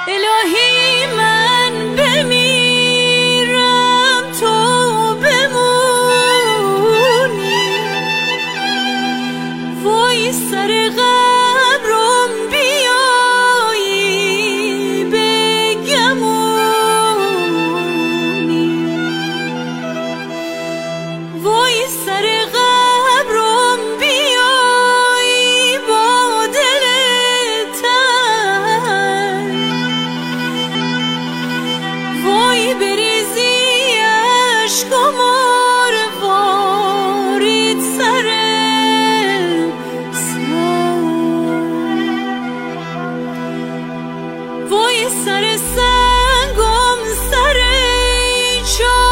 الهی من بمیرم تو بمونی، وای سر قبرم بیایی بگمونی، وای سر قبرم بیایی با دل تنگ، وای بریزی عشق و مروارید سر سنگ، وای سر سنگم سر